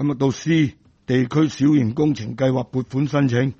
咁啊，到 C 地區小型工程計劃撥款申請，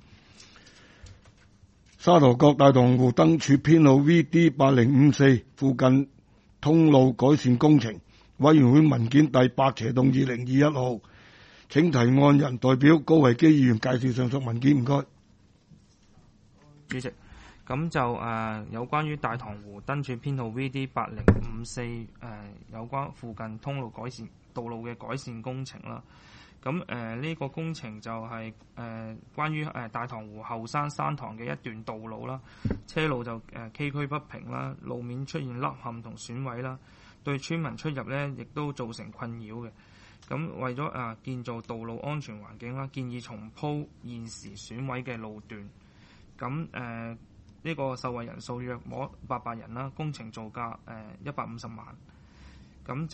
沙頭角大棠湖燈柱編號 VD8054 附近通路改善工程委員會文件第8/2021號，請提案人代表高維基議員介紹上述文件，唔該。 主席，咁就有關於大棠湖燈柱編號 VD8054 有關附近通路改善道路嘅改善工程啦。咁呢個工程就係關於大棠湖後山山塘嘅一段道路啦，車路就崎嶇不平啦，路面出現凹陷同損毀啦，對村民出入呢亦都造成困擾嘅。咁為咗建造道路安全環境啦，建議重鋪現時損毀嘅路段。咁呢個受惠人數約摸800人啦，工程造價150萬。咁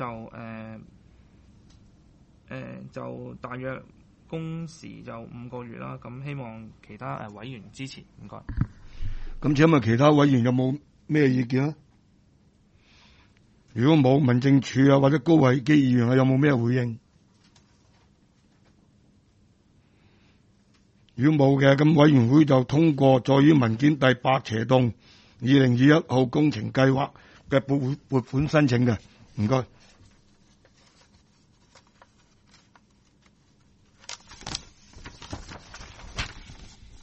就大約工時就5個月啦。咁希望其他委員支持，唔該。 咁請問其他委員有冇咩意見啊？如果冇，民政處啊或者高維基議員有冇咩回應？如果冇嘅，咁委員會就通過載於文件第8/2021號工程計劃嘅撥款申請嘅，唔該。